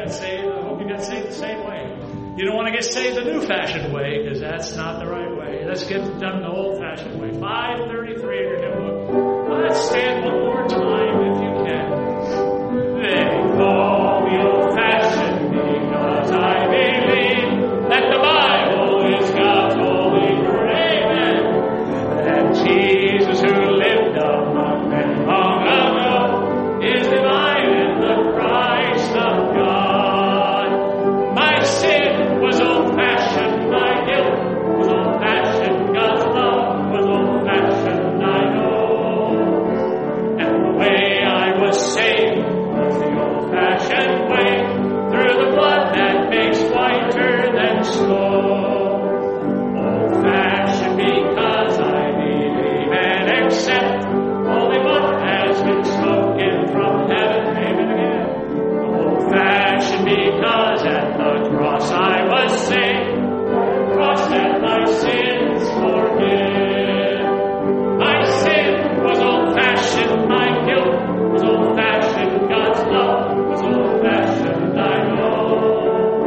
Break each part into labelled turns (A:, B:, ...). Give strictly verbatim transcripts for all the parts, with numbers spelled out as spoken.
A: got saved. I hope you got saved the same way. You don't want to get saved the new-fashioned way, because that's not the right way. Let's get it done the old-fashioned way. five thirty-three in your hymn book. Let's stand one more time if you can. They call me old-fashioned because I believe that the Bible is God's holy word. Amen. And Jesus, who lived among men long ago, is divine and the Christ of God. My sin was old-fashioned, my guilt was old-fashioned, God's love was old-fashioned, I know. And the way I was saved was the old-fashioned way, through the blood that makes whiter than snow. Old-fashioned because I believe and accept only what has been spoken from heaven. Amen again. Old-fashioned because at the cross I was saved, cross that my sins forgive. My sin was old-fashioned, my guilt was old-fashioned, God's love was old-fashioned, I know.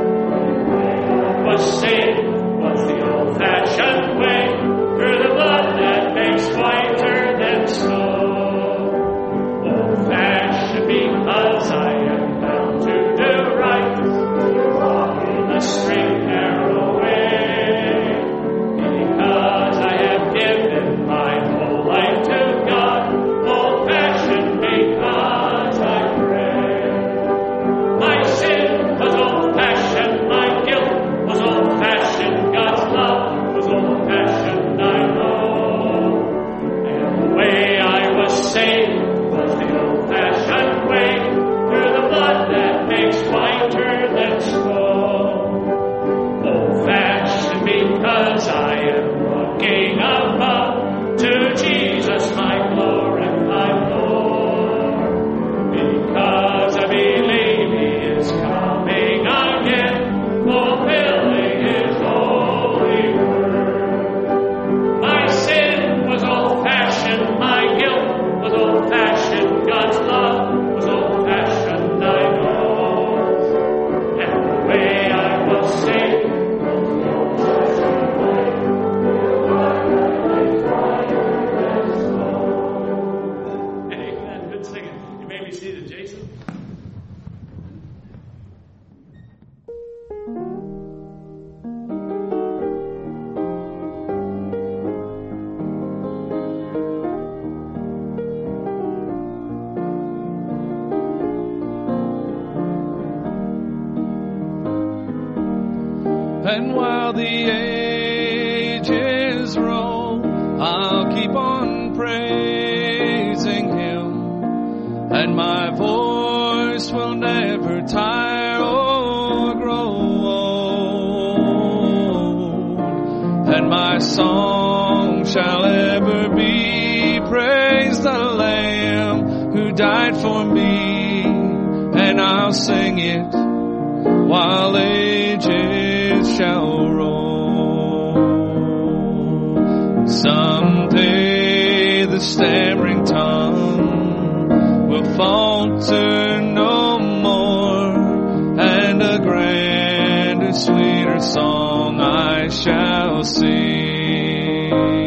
A: Was saved was the old-fashioned way, through the blood that makes whiter than snow. Old-fashioned because I am bound to do right, walk in the straight narrow way, because I have given my whole life to God. Old-fashioned because I pray. My sin was old-fashioned, my guilt was old-fashioned, God's love was old-fashioned, I know. And the way I was saved was the old-fashioned way, through the blood that makes whiter than snow. Old-fashioned because I am looking above to Jesus, my glorified Lord. Because I believe He is coming again, fulfilling His holy word. My sin was old-fashioned, my guilt was old-fashioned, God's love was old-fashioned, I know. And the way I was saved was the old-fashioned way, Amen. Good singing. You may be seated, Jason.
B: And while the ages roll, I'll keep on praising Him, and my voice will never tire or grow old, and my song shall ever be, praise the Lamb who died for me, and I'll sing it while ages shall roll. Someday the stammering tongue will falter no more, and a grander, sweeter song I shall sing.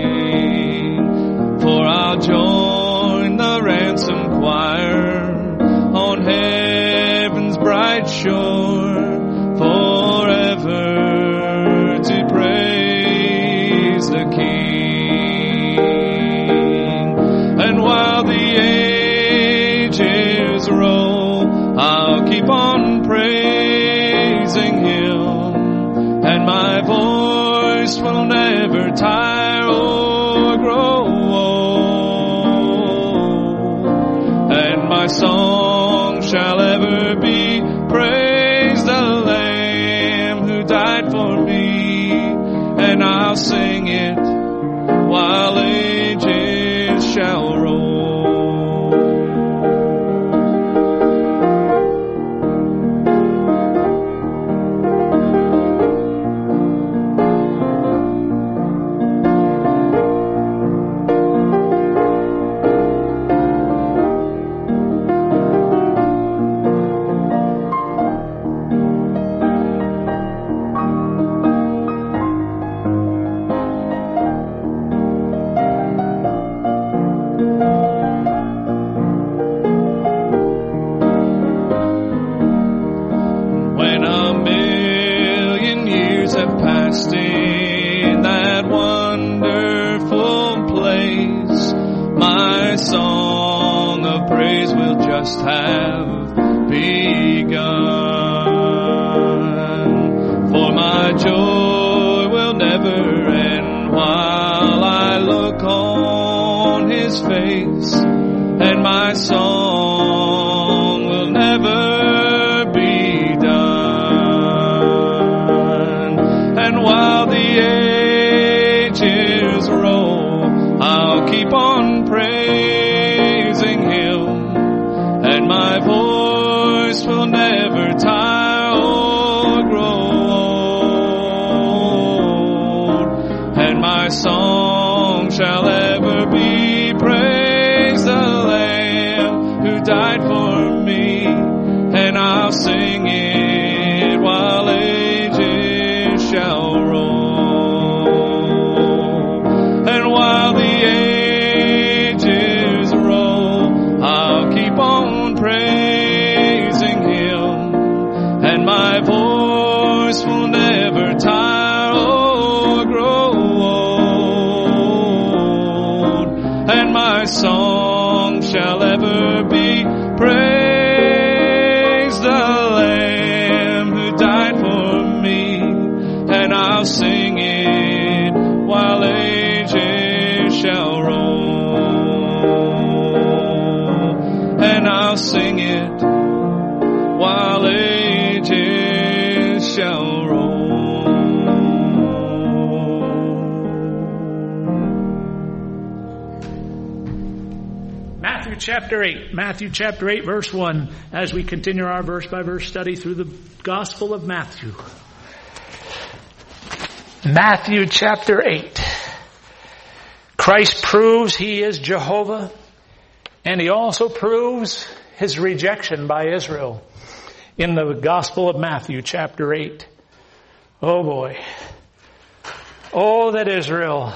B: For I'll join the ransom choir on heaven's bright shore, forever to praise the King. And while the ages roll, I'll keep on praising Him, and my voice will never tire or grow old, and my song shall ever be, praise the Lamb who died for me, and I'll sing it while ages shall roll. have begun. For my joy will never end while I look on His face, and my song will never be done. And while the ages roll, I'll keep on praising Him, and my voice will never tire or grow old, and my song shall ever be praise the Lamb who died for me, and I'll sing it while ages shall roll. And while the ages roll, I'll keep on praising Him, and my voice will never tire or grow old, and my song shall ever be praise the Lamb who died for me, and I'll sing it while ages shall roll, and I'll sing it while ages shall roll.
C: Matthew chapter eight. Matthew chapter eight, verse one, as we continue our verse-by-verse study through the Gospel of Matthew. Matthew chapter eight. Christ proves He is Jehovah, and He also proves His rejection by Israel in the Gospel of Matthew chapter eight. Oh boy. Oh, that Israel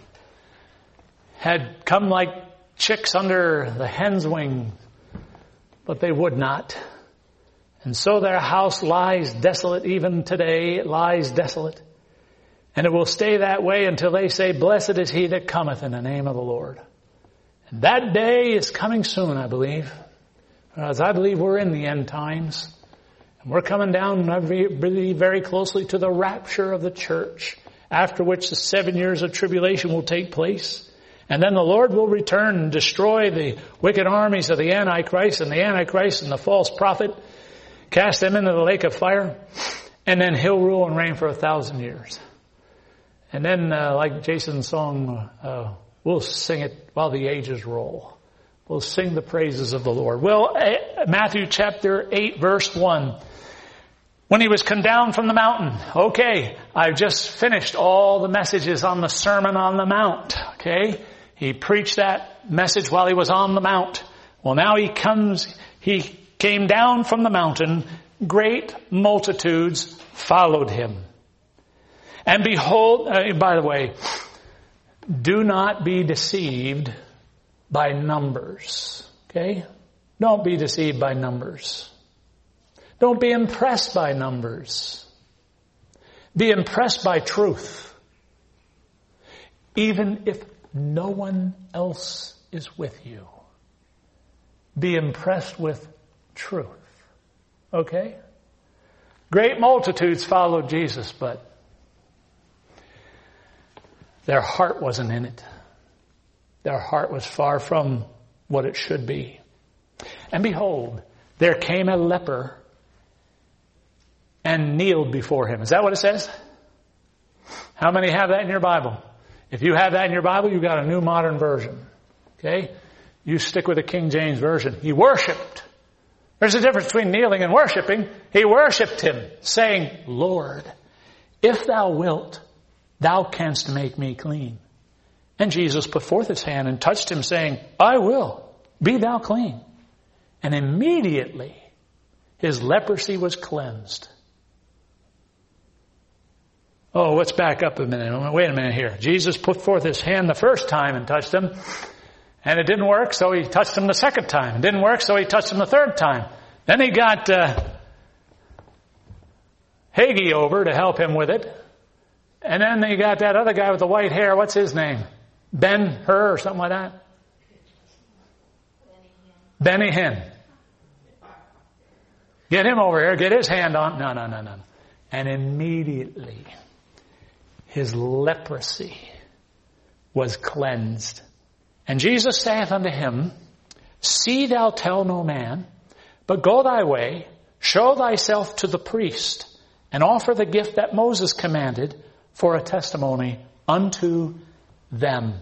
C: had come like chicks under the hen's wing, but they would not. And so their house lies desolate. Even today it lies desolate. And it will stay that way until they say, "Blessed is he that cometh in the name of the Lord." And that day is coming soon, I believe. As I believe we're in the end times. And we're coming down really very closely to the rapture of the church, after which the seven years of tribulation will take place. And then the Lord will return and destroy the wicked armies of the Antichrist and the Antichrist and the false prophet, cast them into the lake of fire, and then He'll rule and reign for a thousand years. And then, uh, like Jason's song, uh, we'll sing it while the ages roll. We'll sing the praises of the Lord. Well, uh, Matthew chapter eight, verse one. When He was come down from the mountain. Okay, I've just finished all the messages on the Sermon on the Mount. Okay, He preached that message while He was on the mount. Well, now He comes, He came down from the mountain. Great multitudes followed Him. And behold, uh, by the way, do not be deceived by numbers. Okay? Don't be deceived by numbers. Don't be impressed by numbers. Be impressed by truth. Even if no one else is with you. Be impressed with truth. Okay? Great multitudes followed Jesus, but their heart wasn't in it. Their heart was far from what it should be. And behold, there came a leper and kneeled before Him. Is that what it says? How many have that in your Bible? If you have that in your Bible, you've got a New Modern Version. Okay? You stick with the King James Version. He worshipped. There's a difference between kneeling and worshiping. He worshipped Him, saying, "Lord, if Thou wilt, Thou canst make me clean." And Jesus put forth His hand and touched him, saying, "I will, be thou clean." And immediately his leprosy was cleansed. Oh, let's back up a minute. Wait a minute here. Jesus put forth His hand the first time and touched him. And it didn't work, so He touched him the second time. It didn't work, so He touched him the third time. Then He got uh, Hagee over to help him with it. And then He got that other guy with the white hair. What's his name? Ben-Hur or something like that? Benny Hinn. Get him over here. Get his hand on. No, no, no, no. And immediately his leprosy was cleansed. And Jesus saith unto him, See thou tell no man, but go thy way, show thyself to the priest, and offer the gift that Moses commanded for a testimony unto them.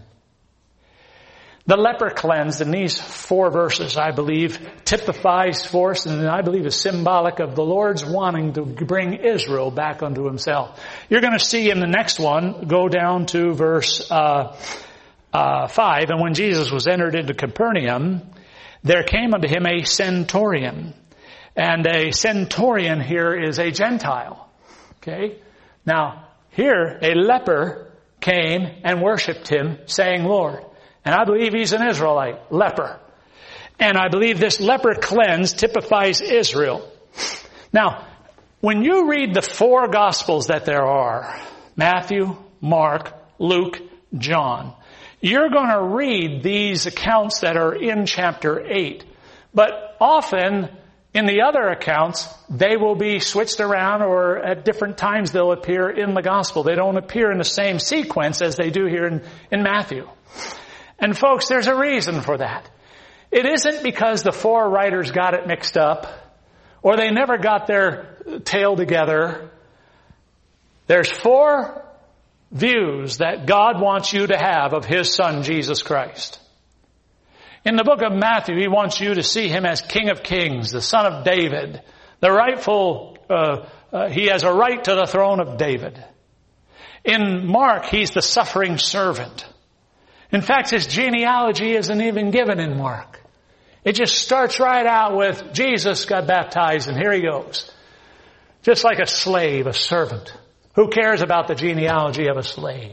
C: The leper cleansed in these four verses, I believe, typifies for us, and I believe is symbolic of the Lord's wanting to bring Israel back unto himself. You're going to see in the next one, go down to verse uh, uh, five, and when Jesus was entered into Capernaum, there came unto him a centurion. And a centurion here is a Gentile. Okay? Now, here, a leper came and worshipped him, saying, Lord. And I believe he's an Israelite, leper. And I believe this leper cleanse typifies Israel. Now, when you read the four Gospels that there are, Matthew, Mark, Luke, John, you're going to read these accounts that are in chapter eight. But often, in the other accounts, they will be switched around, or at different times they'll appear in the Gospel. They don't appear in the same sequence as they do here in, in Matthew. And folks, there's a reason for that. It isn't because the four writers got it mixed up, or they never got their tale together. There's four views that God wants you to have of His Son, Jesus Christ. In the book of Matthew, He wants you to see Him as King of Kings, the Son of David, the rightful, uh, uh, He has a right to the throne of David. In Mark, He's the suffering servant. In fact, His genealogy isn't even given in Mark. It just starts right out with Jesus got baptized and here He goes. Just like a slave, a servant. Who cares about the genealogy of a slave?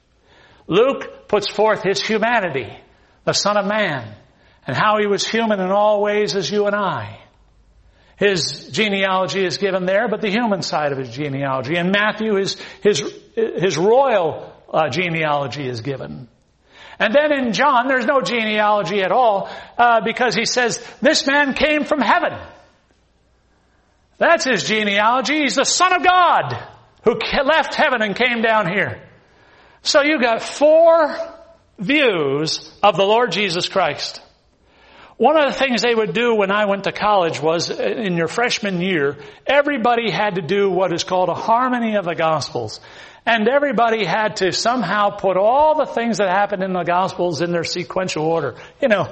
C: Luke puts forth His humanity, the Son of Man, and how He was human in all ways as you and I. His genealogy is given there, but the human side of His genealogy. In Matthew, His, his, his royal uh, genealogy is given. And then in John, there's no genealogy at all, uh, because he says, this man came from heaven. That's his genealogy. He's the Son of God who left heaven and came down here. So you got four views of the Lord Jesus Christ. One of the things they would do when I went to college was, in your freshman year, everybody had to do what is called a harmony of the Gospels. And everybody had to somehow put all the things that happened in the Gospels in their sequential order. You know,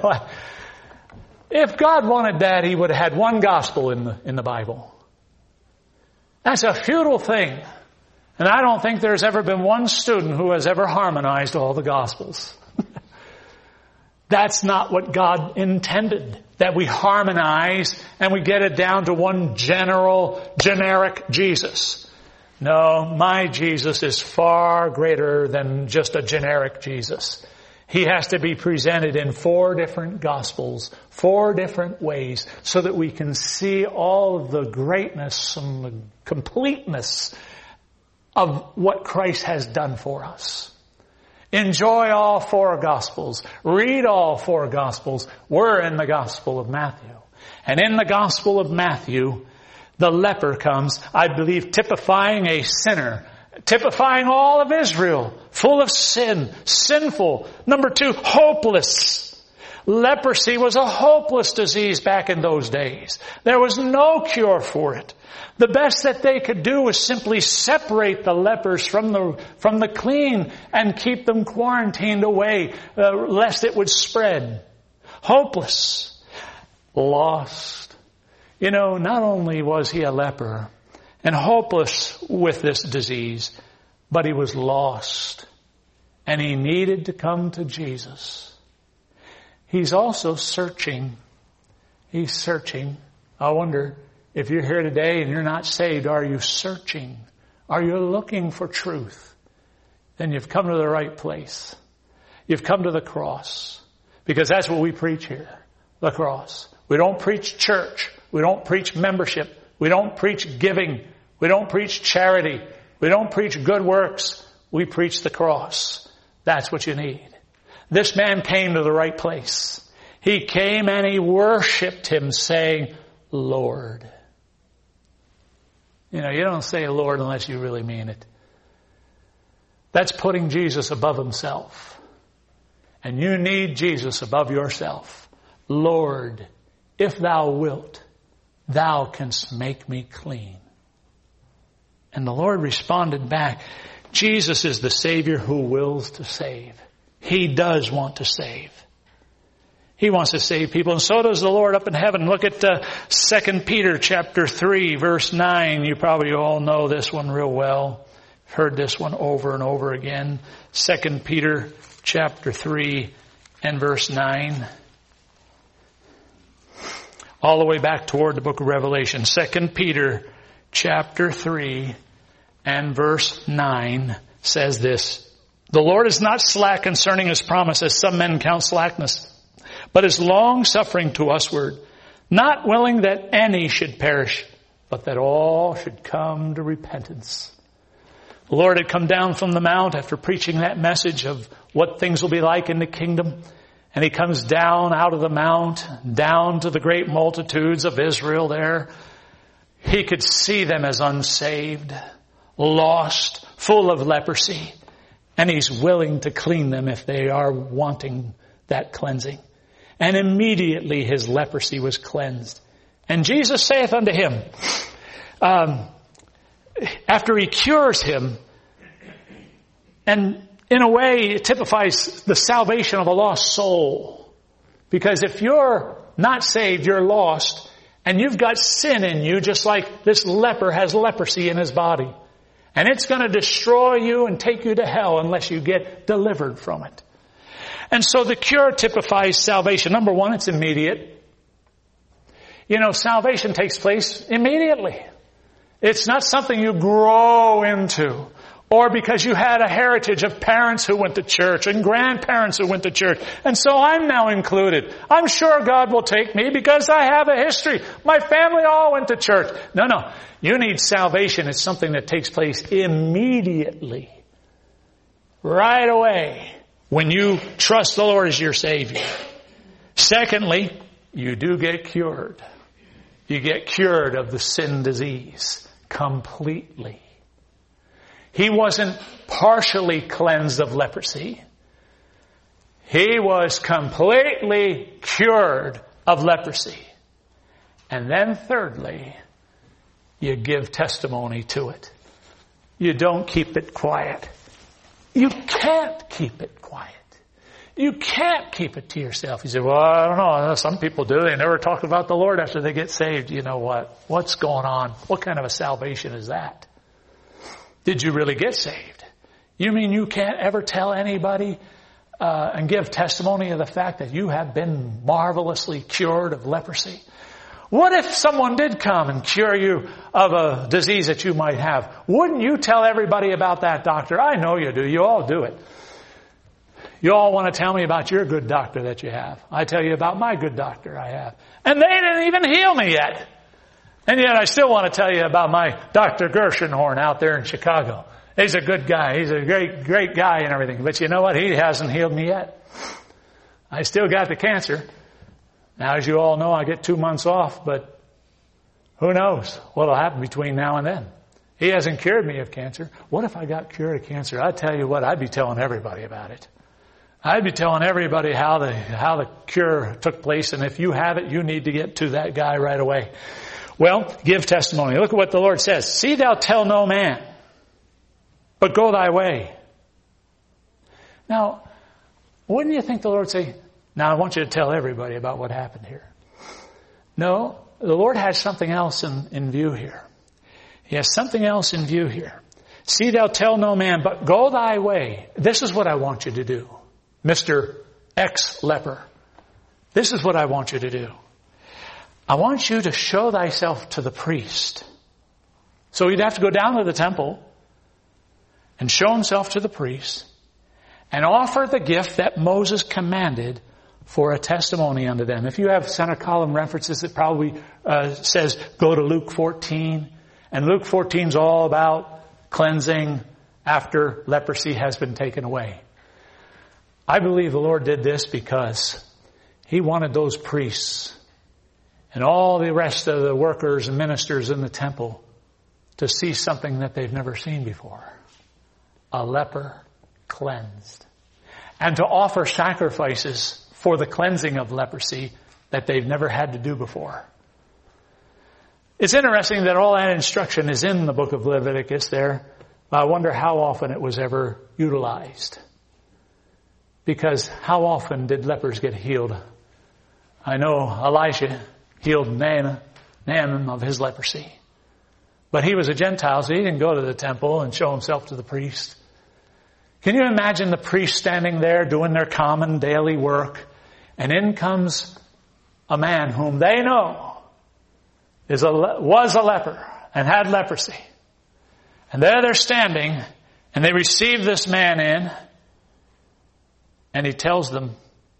C: if God wanted that, He would have had one Gospel in the, in the Bible. That's a futile thing. And I don't think there's ever been one student who has ever harmonized all the Gospels. That's not what God intended, that we harmonize and we get it down to one general, generic Jesus. No, my Jesus is far greater than just a generic Jesus. He has to be presented in four different Gospels, four different ways, so that we can see all of the greatness and the completeness of what Christ has done for us. Enjoy all four Gospels. Read all four Gospels. We're in the Gospel of Matthew. And in the Gospel of Matthew, the leper comes, I believe, typifying a sinner, typifying all of Israel, full of sin, sinful. Number two, hopeless. Leprosy was a hopeless disease back in those days. There was no cure for it. The best that they could do was simply separate the lepers from the from the clean and keep them quarantined away, uh, lest it would spread. Hopeless. Lost. You know, not only was he a leper and hopeless with this disease, but he was lost. And he needed to come to Jesus. He's also searching. He's searching. I wonder, if you're here today and you're not saved, are you searching? Are you looking for truth? Then you've come to the right place. You've come to the cross. Because that's what we preach here. The cross. We don't preach church. We don't preach membership. We don't preach giving. We don't preach charity. We don't preach good works. We preach the cross. That's what you need. This man came to the right place. He came and he worshipped him, saying, Lord. You know, you don't say Lord unless you really mean it. That's putting Jesus above himself. And you need Jesus above yourself. Lord, if thou wilt, thou canst make me clean. And the Lord responded back, Jesus is the Savior who wills to save. He does want to save. He wants to save people, and so does the Lord up in heaven. Look at uh, Second Peter chapter three, verse nine. You probably all know this one real well. Heard this one over and over again. Second Peter chapter three and verse nine. All the way back toward the book of Revelation. Second Peter chapter three and verse nine says this. The Lord is not slack concerning his promise, as some men count slackness, but is long-suffering to usward, not willing that any should perish, but that all should come to repentance. The Lord had come down from the mount after preaching that message of what things will be like in the kingdom. And he comes down out of the mount, down to the great multitudes of Israel there. He could see them as unsaved, lost, full of leprosy. And he's willing to clean them if they are wanting that cleansing. And immediately his leprosy was cleansed. And Jesus saith unto him, um, after he cures him, and in a way it typifies the salvation of a lost soul. Because if you're not saved, you're lost, and you've got sin in you, just like this leper has leprosy in his body. And it's going to destroy you and take you to hell unless you get delivered from it. And so the cure typifies salvation. Number one, it's immediate. You know, salvation takes place immediately. It's not something you grow into, or because you had a heritage of parents who went to church and grandparents who went to church, and so I'm now included. I'm sure God will take me because I have a history. My family all went to church. No, no. You need salvation. It's something that takes place immediately. Right away. When you trust the Lord as your Savior. Secondly, you do get cured. You get cured of the sin disease completely. He wasn't partially cleansed of leprosy. He was completely cured of leprosy. And then thirdly, you give testimony to it. You don't keep it quiet. You can't keep it quiet. You can't keep it to yourself. You say, well, I don't know. Some people do. They never talk about the Lord after they get saved. You know what? What's going on? What kind of a salvation is that? Did you really get saved? You mean you can't ever tell anybody uh, and give testimony of the fact that you have been marvelously cured of leprosy? What if someone did come and cure you of a disease that you might have? Wouldn't you tell everybody about that doctor? I know you do. You all do it. You all want to tell me about your good doctor that you have. I tell you about my good doctor I have. And they didn't even heal me yet. And yet I still want to tell you about my Doctor Gershenhorn out there in Chicago. He's a good guy. He's a great, great guy and everything. But you know what? He hasn't healed me yet. I still got the cancer. Now, as you all know, I get two months off, but who knows what will happen between now and then. He hasn't cured me of cancer. What if I got cured of cancer? I tell you what, I'd be telling everybody about it. I'd be telling everybody how the how the cure took place, and if you have it, you need to get to that guy right away. Well, give testimony. Look at what the Lord says. See thou tell no man, but go thy way. Now, wouldn't you think the Lord would say, now I want you to tell everybody about what happened here? No, the Lord has something else in, in view here. He has something else in view here. See thou tell no man, but go thy way. This is what I want you to do, Mister Ex-leper. This is what I want you to do. I want you to show thyself to the priest. So he'd have to go down to the temple and show himself to the priest and offer the gift that Moses commanded for a testimony unto them. If you have center column references, it probably uh, says go to Luke fourteen. And Luke fourteen is all about cleansing after leprosy has been taken away. I believe the Lord did this because He wanted those priests and all the rest of the workers and ministers in the temple to see something that they've never seen before. A leper cleansed. And to offer sacrifices for the cleansing of leprosy that they've never had to do before. It's interesting that all that instruction is in the book of Leviticus there. I wonder how often it was ever utilized. Because how often did lepers get healed? I know Elisha healed Naaman, Naaman of his leprosy. But he was a Gentile, so he didn't go to the temple and show himself to the priest. Can you imagine the priest standing there doing their common daily work, and in comes a man whom they know is a, was a leper and had leprosy. And there they're standing, and they receive this man in, and he tells them,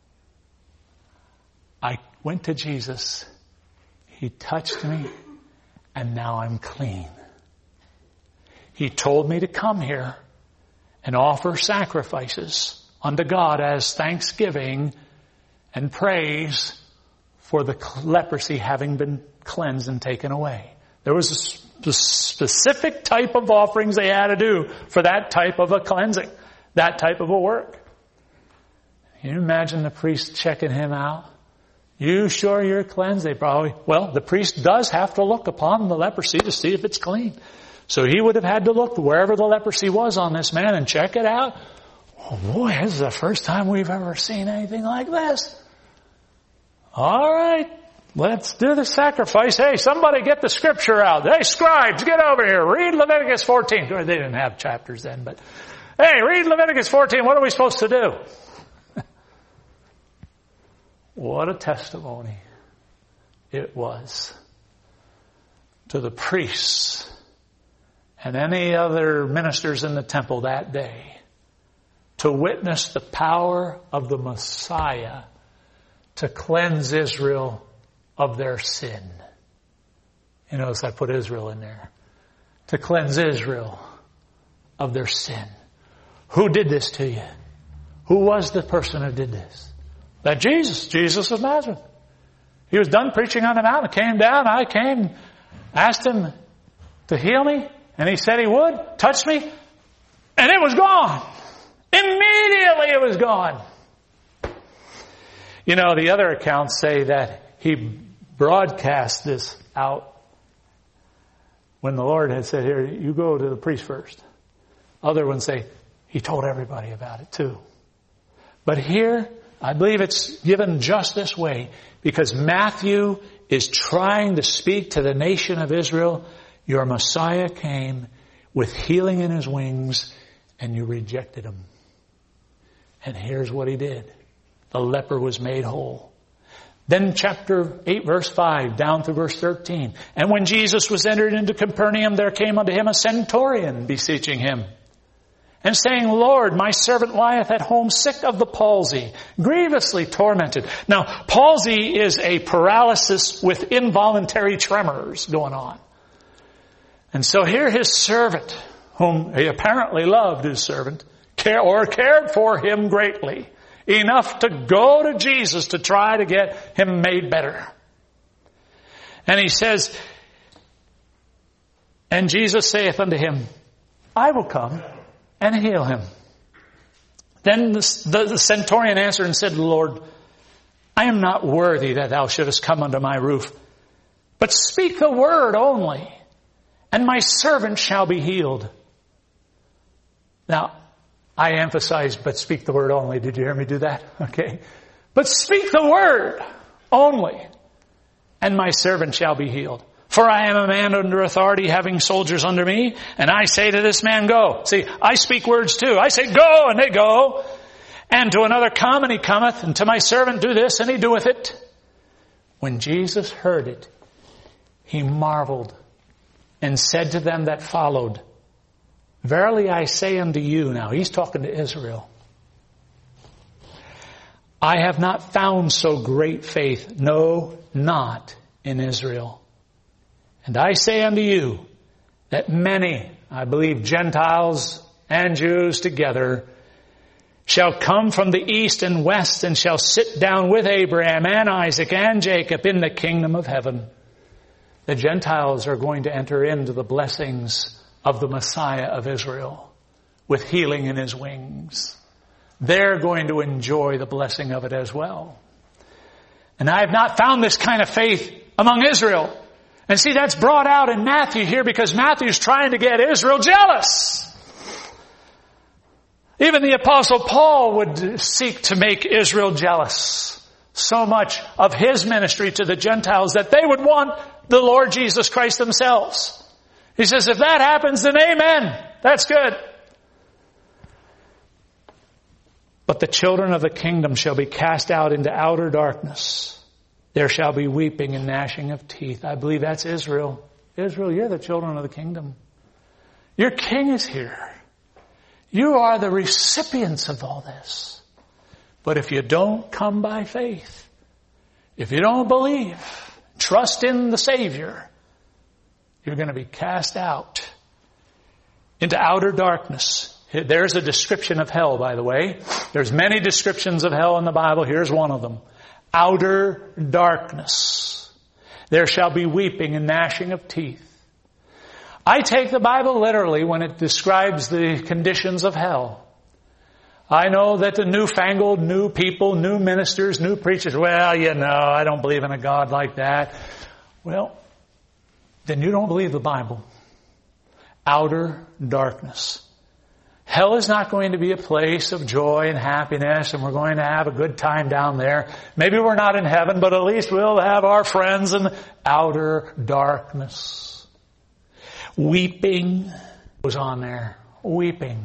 C: I went to Jesus, he touched me, and now I'm clean. He told me to come here and offer sacrifices unto God as thanksgiving and praise for the leprosy having been cleansed and taken away. There was a specific type of offerings they had to do for that type of a cleansing, that type of a work. Can you imagine the priest checking him out? You sure you're cleansed? They probably, well, the priest does have to look upon the leprosy to see if it's clean. So he would have had to look wherever the leprosy was on this man and check it out. Oh boy, this is the first time we've ever seen anything like this. All right, let's do the sacrifice. Hey, somebody get the scripture out. Hey, scribes, get over here. Read Leviticus fourteen. They didn't have chapters then, but hey, read Leviticus fourteen. What are we supposed to do? What a testimony it was to the priests and any other ministers in the temple that day to witness the power of the Messiah to cleanse Israel of their sin. You notice I put Israel in there. To cleanse Israel of their sin. Who did this to you? Who was the person who did this? That Jesus, Jesus of Nazareth. He was done preaching on the mountain, came down, I came, asked him to heal me, and he said he would, touched me, and it was gone. Immediately it was gone. You know, the other accounts say that he broadcast this out when the Lord had said, here, you go to the priest first. Other ones say, he told everybody about it too. But here, I believe it's given just this way because Matthew is trying to speak to the nation of Israel. Your Messiah came with healing in his wings and you rejected him. And here's what he did. The leper was made whole. Then chapter eight verse five down through verse thirteen. And when Jesus was entered into Capernaum, there came unto him a centurion beseeching him, and saying, Lord, my servant lieth at home sick of the palsy, grievously tormented. Now, palsy is a paralysis with involuntary tremors going on. And so here his servant, whom he apparently loved his servant, care, or cared for him greatly, enough to go to Jesus to try to get him made better. And he says, and Jesus saith unto him, I will come and heal him. Then the, the, the centurion answered and said, Lord, I am not worthy that thou shouldest come under my roof, but speak the word only, and my servant shall be healed. Now, I emphasize, but speak the word only. Did you hear me do that? Okay. But speak the word only, and my servant shall be healed. For I am a man under authority, having soldiers under me, and I say to this man, go. See, I speak words too. I say, go, and they go. And to another, come, and he cometh. And to my servant, do this, and he doeth it. When Jesus heard it, he marveled, and said to them that followed, verily I say unto you, now he's talking to Israel, I have not found so great faith, no, not in Israel. And I say unto you that many, I believe Gentiles and Jews together, shall come from the east and west and shall sit down with Abraham and Isaac and Jacob in the kingdom of heaven. The Gentiles are going to enter into the blessings of the Messiah of Israel with healing in his wings. They're going to enjoy the blessing of it as well. And I have not found this kind of faith among Israel. And see, that's brought out in Matthew here because Matthew's trying to get Israel jealous. Even the Apostle Paul would seek to make Israel jealous. So much of his ministry to the Gentiles that they would want the Lord Jesus Christ themselves. He says, if that happens, then amen. That's good. But the children of the kingdom shall be cast out into outer darkness. There shall be weeping and gnashing of teeth. I believe that's Israel. Israel, you're the children of the kingdom. Your king is here. You are the recipients of all this. But if you don't come by faith, if you don't believe, trust in the Savior, you're going to be cast out into outer darkness. There's a description of hell, by the way. There's many descriptions of hell in the Bible. Here's one of them. Outer darkness. There shall be weeping and gnashing of teeth. I take the Bible literally when it describes the conditions of hell. I know that the newfangled, new people, new ministers, new preachers, well, you know, I don't believe in a God like that. Well, then you don't believe the Bible. Outer darkness. Hell is not going to be a place of joy and happiness and we're going to have a good time down there. Maybe we're not in heaven, but at least we'll have our friends in outer darkness. Weeping goes on there. Weeping.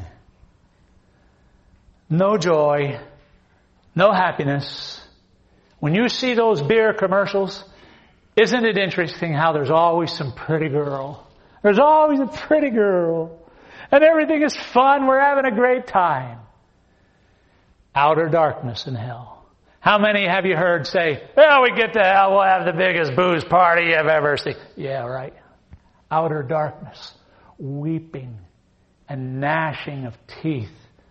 C: No joy. No happiness. When you see those beer commercials, isn't it interesting how there's always some pretty girl? There's always a pretty girl. And everything is fun. We're having a great time. Outer darkness in hell. How many have you heard say, well, we get to hell, we'll have the biggest booze party you've ever seen. Yeah, right. Outer darkness. Weeping and gnashing of teeth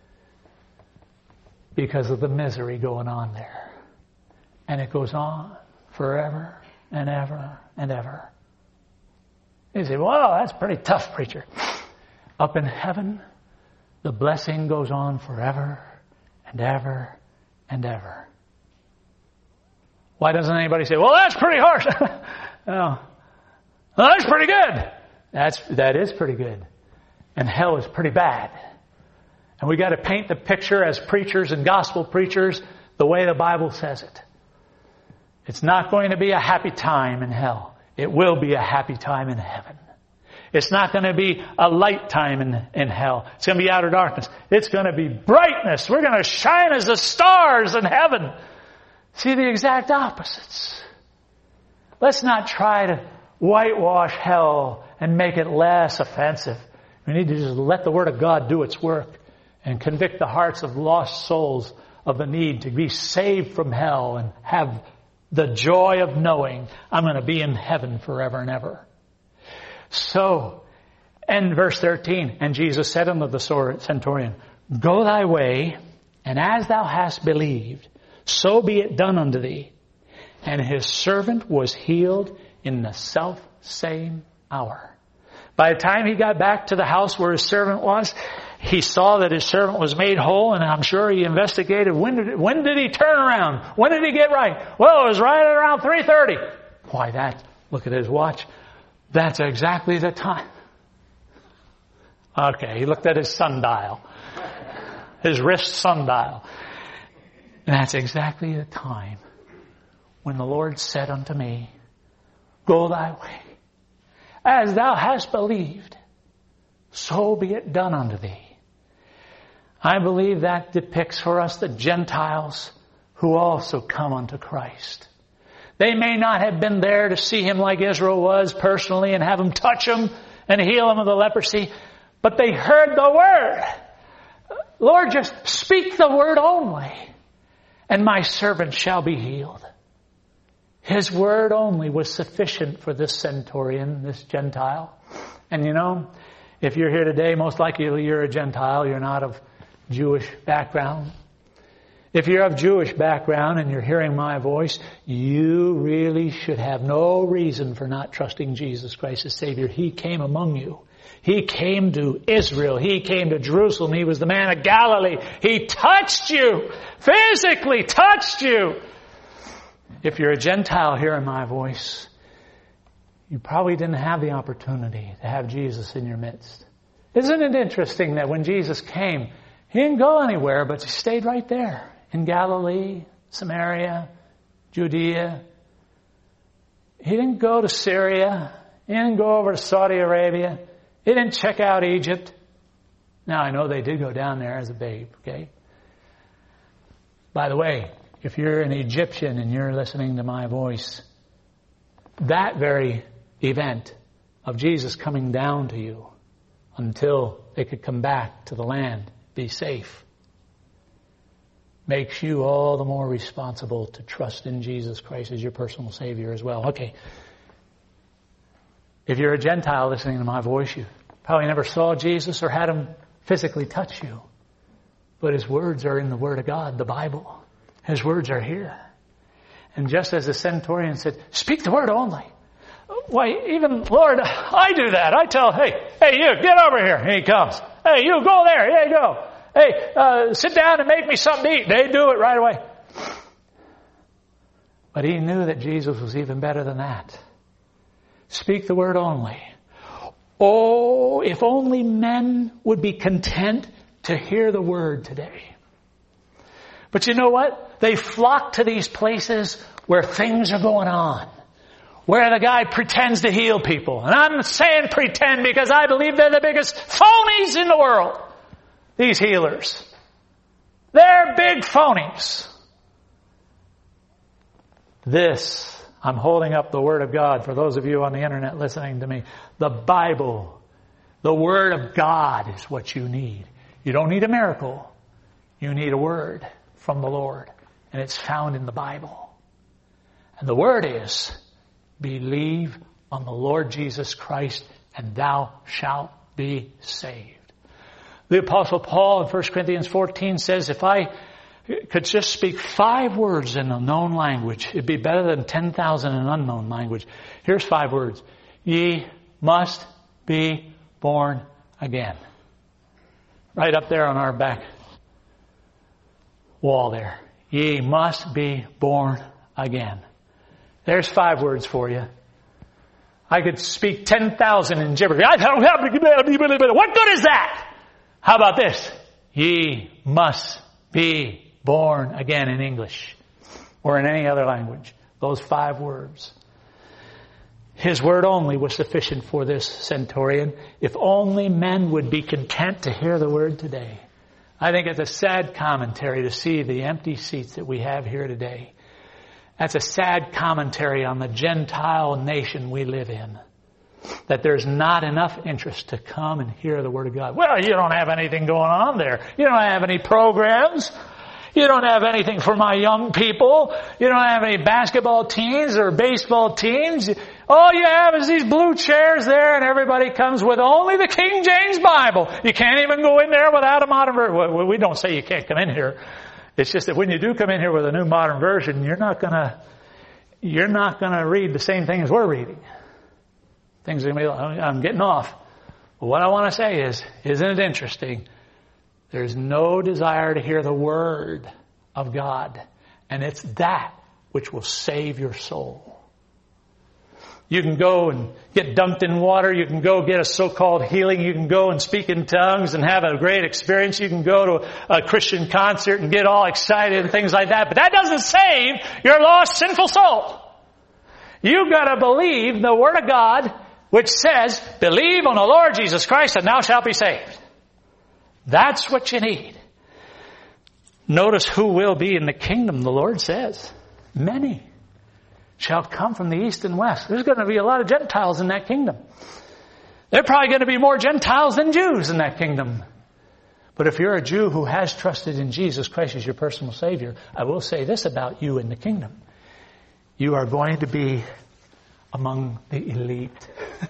C: because of the misery going on there. And it goes on forever and ever and ever. You say, well, that's pretty tough, preacher. Up in heaven, the blessing goes on forever and ever and ever. Why doesn't anybody say, well, that's pretty harsh? No. Well, that's pretty good. That's, that is pretty good. And hell is pretty bad. And we got to paint the picture as preachers and gospel preachers the way the Bible says it. It's not going to be a happy time in hell. It will be a happy time in heaven. It's not going to be a light time in, in hell. It's going to be outer darkness. It's going to be brightness. We're going to shine as the stars in heaven. See the exact opposites. Let's not try to whitewash hell and make it less offensive. We need to just let the Word of God do its work and convict the hearts of lost souls of the need to be saved from hell and have the joy of knowing I'm going to be in heaven forever and ever. So, and verse thirteen, and Jesus said unto the centurion, go thy way, and as thou hast believed, so be it done unto thee. And his servant was healed in the self-same hour. By the time he got back to the house where his servant was, he saw that his servant was made whole, and I'm sure he investigated, when did, when did he turn around? When did he get right? Well, it was right around three thirty. Why that? Look at his watch. That's exactly the time. Okay, he looked at his sundial. His wrist sundial. And that's exactly the time when the Lord said unto me, go thy way. As thou hast believed, so be it done unto thee. I believe that depicts for us the Gentiles who also come unto Christ. They may not have been there to see him like Israel was personally and have him touch him and heal him of the leprosy, but they heard the word. Lord, just speak the word only, and my servant shall be healed. His word only was sufficient for this centurion, this Gentile. And you know, if you're here today, most likely you're a Gentile. You're not of Jewish background. If you're of Jewish background and you're hearing my voice, you really should have no reason for not trusting Jesus Christ as Savior. He came among you. He came to Israel. He came to Jerusalem. He was the man of Galilee. He touched you, physically touched you. If you're a Gentile hearing my voice, you probably didn't have the opportunity to have Jesus in your midst. Isn't it interesting that when Jesus came, He didn't go anywhere, but He stayed right there in Galilee, Samaria, Judea. He didn't go to Syria. He didn't go over to Saudi Arabia. He didn't check out Egypt. Now, I know they did go down there as a babe, okay? By the way, if you're an Egyptian and you're listening to my voice, that very event of Jesus coming down to you until they could come back to the land, be safe, makes you all the more responsible to trust in Jesus Christ as your personal Savior as well. Okay. If you're a Gentile listening to my voice, you probably never saw Jesus or had Him physically touch you. But His words are in the Word of God, the Bible. His words are here. And just as the centurion said, speak the word only. Why, even, Lord, I do that. I tell, hey, hey, you, get over here. And He comes. Hey, you, go there. Here you go. Hey, uh, sit down and make me something to eat. They do it right away. But he knew that Jesus was even better than that. Speak the word only. Oh, if only men would be content to hear the word today. But you know what? They flock to these places where things are going on. Where the guy pretends to heal people. And I'm saying pretend because I believe they're the biggest phonies in the world. These healers. They're big phonies. This, I'm holding up the Word of God for those of you on the internet listening to me. The Bible, the Word of God is what you need. You don't need a miracle. You need a word from the Lord. And it's found in the Bible. And the word is, believe on the Lord Jesus Christ and thou shalt be saved. The Apostle Paul in First Corinthians fourteen says, if I could just speak five words in a known language, it'd be better than ten thousand in an unknown language. Here's five words. Ye must be born again. Right up there on our back wall there. Ye must be born again. There's five words for you. I could speak ten thousand in gibberish. What good is that? How about this? Ye must be born again in English or in any other language. Those five words. His word only was sufficient for this centurion. If only men would be content to hear the word today. I think it's a sad commentary to see the empty seats that we have here today. That's a sad commentary on the Gentile nation we live in. That there's not enough interest to come and hear the Word of God. Well, you don't have anything going on there. You don't have any programs. You don't have anything for my young people. You don't have any basketball teams or baseball teams. All you have is these blue chairs there and everybody comes with only the King James Bible. You can't even go in there without a modern version. Well, we don't say you can't come in here. It's just that when you do come in here with a new modern version, you're not gonna, you're not gonna read the same thing as we're reading. Things are going to be, I'm getting off. But what I want to say is, isn't it interesting? There's no desire to hear the Word of God. And it's that which will save your soul. You can go and get dunked in water. You can go get a so-called healing. You can go and speak in tongues and have a great experience. You can go to a Christian concert and get all excited and things like that. But that doesn't save your lost, sinful soul. You've got to believe the Word of God, which says, believe on the Lord Jesus Christ and thou shalt be saved. That's what you need. Notice who will be in the kingdom, the Lord says. Many shall come from the east and west. There's going to be a lot of Gentiles in that kingdom. There are probably going to be more Gentiles than Jews in that kingdom. But if you're a Jew who has trusted in Jesus Christ as your personal Savior, I will say this about you in the kingdom. You are going to be among the elite.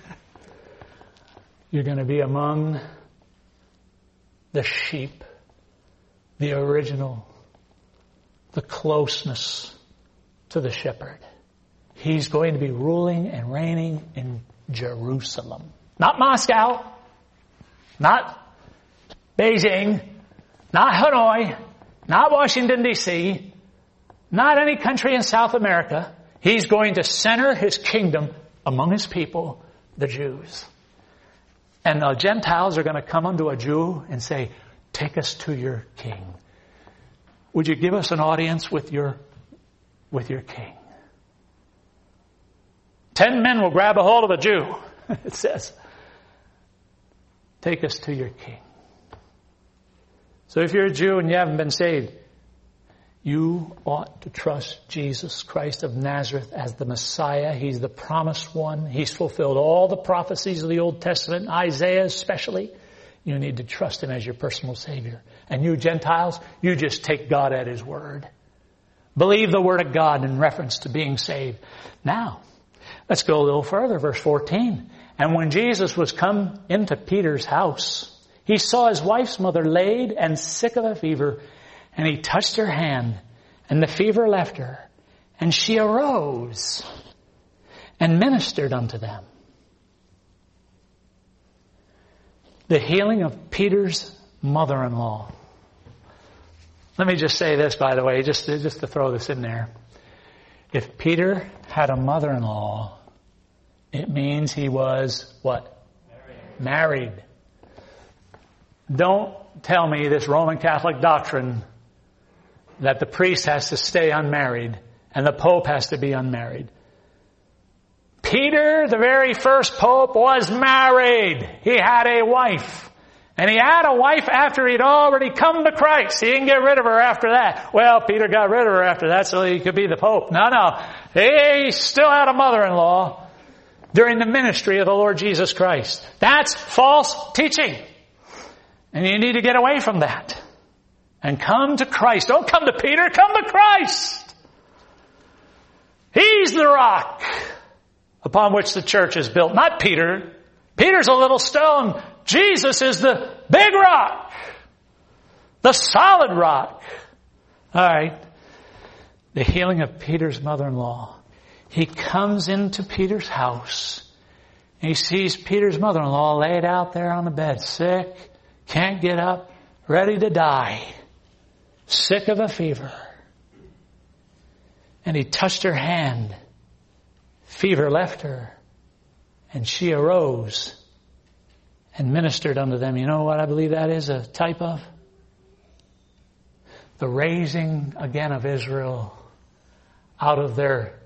C: You're going to be among the sheep, the original, the closeness to the shepherd. He's going to be ruling and reigning in Jerusalem. Not Moscow, not Beijing, not Hanoi, not Washington, D C, not any country in South America. He's going to center his kingdom among his people, the Jews. And the Gentiles are going to come unto a Jew and say, take us to your king. Would you give us an audience with your, with your king? Ten men will grab a hold of a Jew. It says, take us to your king. So if you're a Jew and you haven't been saved, you ought to trust Jesus Christ of Nazareth as the Messiah. He's the promised one. He's fulfilled all the prophecies of the Old Testament, Isaiah especially. You need to trust Him as your personal Savior. And you Gentiles, you just take God at His word. Believe the Word of God in reference to being saved. Now, let's go a little further, verse fourteen. And when Jesus was come into Peter's house, he saw his wife's mother laid and sick of a fever, and he touched her hand, and the fever left her, and she arose and ministered unto them. The healing of Peter's mother-in-law. Let me just say this, by the way, just to, just to throw this in there. If Peter had a mother-in-law, it means he was what? Married. Married. Don't tell me this Roman Catholic doctrine that the priest has to stay unmarried and the Pope has to be unmarried. Peter, the very first Pope, was married. He had a wife. And he had a wife after he'd already come to Christ. He didn't get rid of her after that. Well, Peter got rid of her after that so he could be the Pope. No, no. He still had a mother-in-law during the ministry of the Lord Jesus Christ. That's false teaching. And you need to get away from that. And come to Christ. Don't come to Peter, come to Christ. He's the rock upon which the church is built, not Peter. Peter's a little stone. Jesus is the big rock. The solid rock. All right. The healing of Peter's mother-in-law. He comes into Peter's house. And he sees Peter's mother-in-law laid out there on the bed, sick, can't get up, ready to die, sick of a fever. And he touched her hand. Fever left her. And she arose and ministered unto them. You know what I believe that is a type of? The raising again of Israel out of their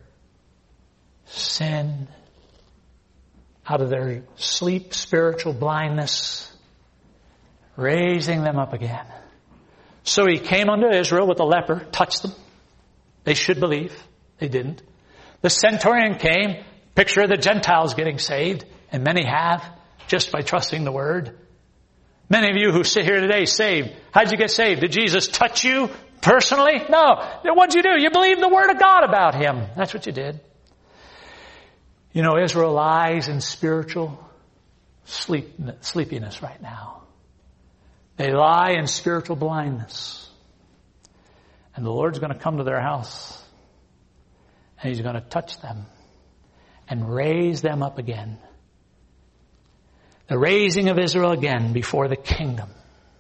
C: sin, out of their sleep, spiritual blindness, raising them up again. So he came unto Israel with a leper, touched them. They should believe. They didn't. The centurion came, picture of the Gentiles getting saved, and many have, just by trusting the Word. Many of you who sit here today saved. How'd you get saved? Did Jesus touch you personally? No. What'd you do? You believed the Word of God about Him. That's what you did. You know, Israel lies in spiritual sleep, sleepiness right now. They lie in spiritual blindness. And the Lord's going to come to their house. And He's going to touch them and raise them up again. The raising of Israel again before the kingdom.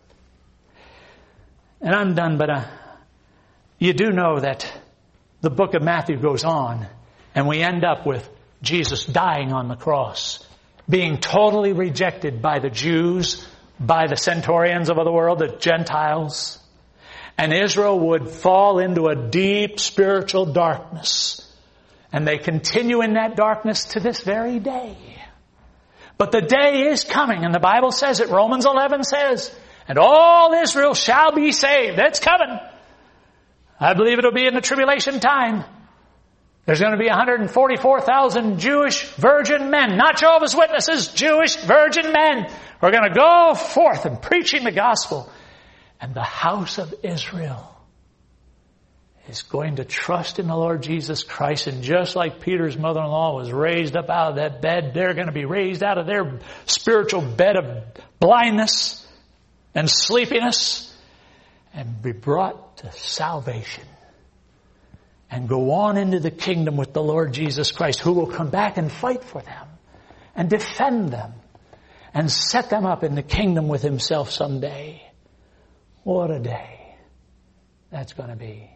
C: And I'm done, but uh, you do know that the book of Matthew goes on, and we end up with Jesus dying on the cross, being totally rejected by the Jews, by the centurions of the world, the Gentiles. And Israel would fall into a deep spiritual darkness. And they continue in that darkness to this very day. But the day is coming, and the Bible says it. Romans eleven says, and all Israel shall be saved. That's coming. I believe it'll be in the tribulation time. There's going to be one hundred forty-four thousand Jewish virgin men, not Jehovah's Witnesses, Jewish virgin men, who are going to go forth and preaching the gospel. And the house of Israel is going to trust in the Lord Jesus Christ. And just like Peter's mother-in-law was raised up out of that bed, they're going to be raised out of their spiritual bed of blindness and sleepiness and be brought to salvation and go on into the kingdom with the Lord Jesus Christ, who will come back and fight for them and defend them and set them up in the kingdom with himself someday. What a day that's going to be.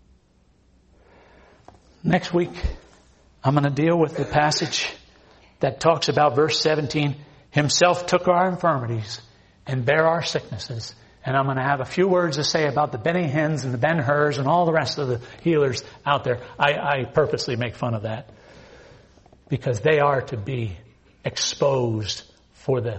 C: Next week, I'm going to deal with the passage that talks about verse seventeen. Himself took our infirmities and bare our sicknesses. And I'm going to have a few words to say about the Benny Hinn's and the Ben-Hurs and all the rest of the healers out there. I, I purposely make fun of that because they are to be exposed for the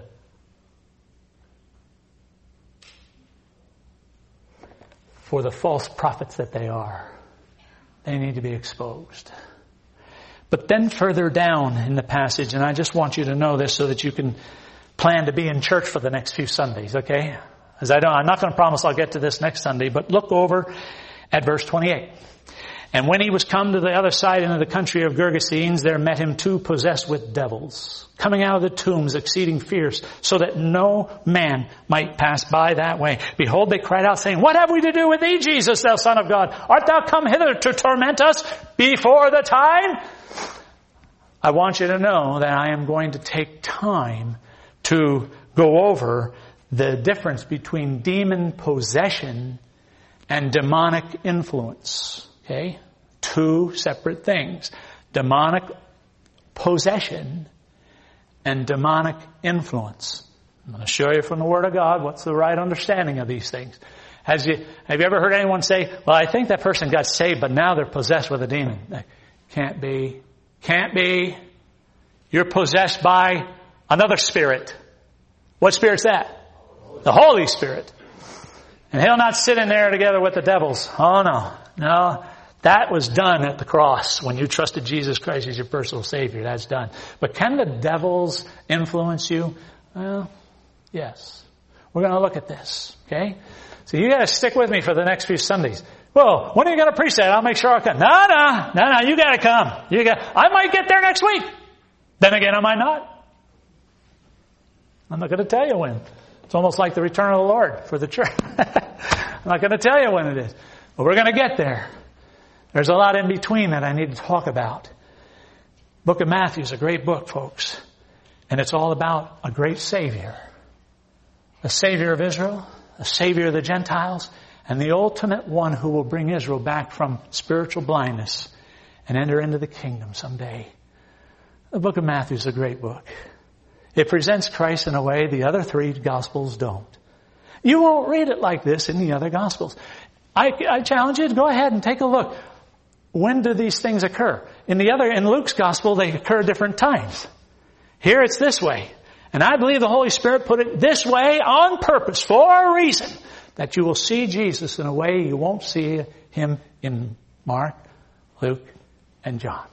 C: for the false prophets that they are. They need to be exposed. But then further down in the passage, and I just want you to know this so that you can plan to be in church for the next few Sundays, okay? As I don't, I'm not going to promise I'll get to this next Sunday, but look over at verse twenty-eight. And when he was come to the other side into the country of Gergesenes, there met him two possessed with devils, coming out of the tombs, exceeding fierce, so that no man might pass by that way. Behold, they cried out, saying, What have we to do with thee, Jesus, thou Son of God? Art thou come hither to torment us before the time? I want you to know that I am going to take time to go over the difference between demon possession and demonic influence. Okay? Two separate things. Demonic possession and demonic influence. I'm going to show you from the Word of God what's the right understanding of these things. Has you, have you ever heard anyone say, well, I think that person got saved, but now they're possessed with a demon? Can't be. Can't be. You're possessed by another spirit. What spirit's that? The Holy Spirit. And he'll not sit in there together with the devils. Oh no. No. That was done at the cross when you trusted Jesus Christ as your personal Savior. That's done. But can the devils influence you? Well, yes. We're going to look at this. Okay? So you got to stick with me for the next few Sundays. Well, when are you going to preach that? I'll make sure I come. No, no, no, no. You got to come. You got. I might get there next week. Then again, I might not. I'm not going to tell you when. It's almost like the return of the Lord for the church. I'm not going to tell you when it is. But we're going to get there. There's a lot in between that I need to talk about. Book of Matthew is a great book, folks. And it's all about a great Savior. The Savior of Israel, the Savior of the Gentiles, and the ultimate one who will bring Israel back from spiritual blindness and enter into the kingdom someday. The book of Matthew is a great book. It presents Christ in a way the other three Gospels don't. You won't read it like this in the other Gospels. I, I challenge you to go ahead and take a look. When do these things occur? In the other, in Luke's Gospel, they occur at different times. Here it's this way. And I believe the Holy Spirit put it this way on purpose, for a reason, that you will see Jesus in a way you won't see him in Mark, Luke, and John.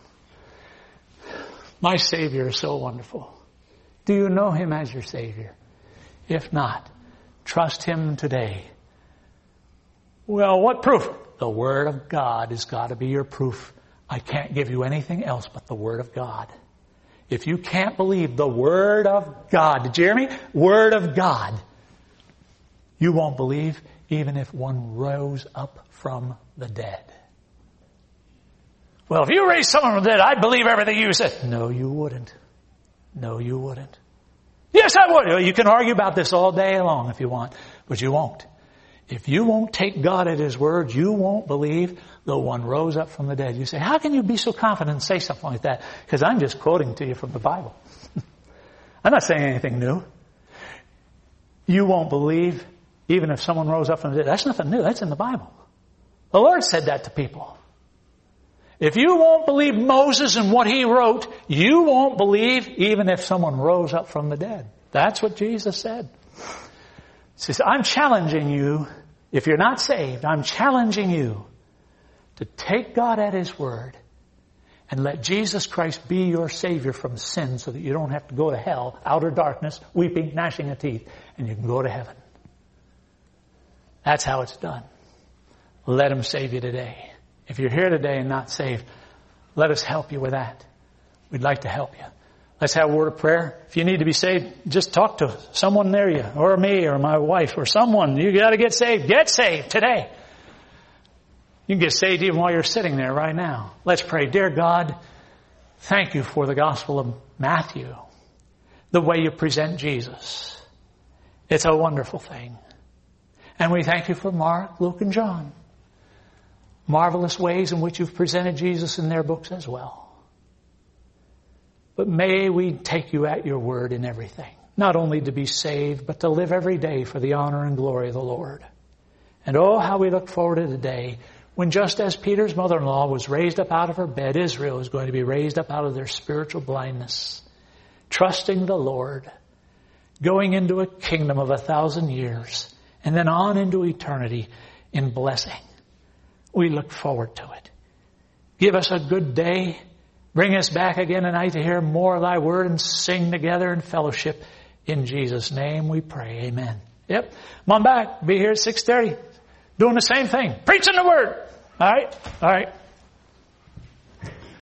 C: My Savior is so wonderful. Do you know him as your Savior? If not, trust him today. Well, what proof? The Word of God has got to be your proof. I can't give you anything else but the Word of God. If you can't believe the Word of God, did you hear me? Word of God. You won't believe even if one rose up from the dead. Well, if you raised someone from the dead, I'd believe everything you said. No, you wouldn't. No, you wouldn't. Yes, I would. You can argue about this all day long if you want, but you won't. If you won't take God at His word, you won't believe the one rose up from the dead. You say, how can you be so confident and say something like that? Because I'm just quoting to you from the Bible. I'm not saying anything new. You won't believe even if someone rose up from the dead. That's nothing new. That's in the Bible. The Lord said that to people. If you won't believe Moses and what he wrote, you won't believe even if someone rose up from the dead. That's what Jesus said. He says, I'm challenging you, if you're not saved, I'm challenging you to take God at His word and let Jesus Christ be your Savior from sin so that you don't have to go to hell, outer darkness, weeping, gnashing of teeth, and you can go to heaven. That's how it's done. Let Him save you today. If you're here today and not saved, let us help you with that. We'd like to help you. Let's have a word of prayer. If you need to be saved, just talk to someone near you, or me, or my wife, or someone. You got to get saved. Get saved today. You can get saved even while you're sitting there right now. Let's pray. Dear God, thank you for the Gospel of Matthew, the way you present Jesus. It's a wonderful thing. And we thank you for Mark, Luke, and John. Marvelous ways in which you've presented Jesus in their books as well. But may we take you at your word in everything. Not only to be saved, but to live every day for the honor and glory of the Lord. And oh, how we look forward to the day when, just as Peter's mother-in-law was raised up out of her bed, Israel is going to be raised up out of their spiritual blindness, trusting the Lord, going into a kingdom of a thousand years, and then on into eternity in blessing. We look forward to it. Give us a good day. Bring us back again tonight to hear more of thy word and sing together in fellowship. In Jesus' name we pray. Amen. Yep. Come on back. Be here at six thirty. Doing the same thing. Preaching the word. All right. All right.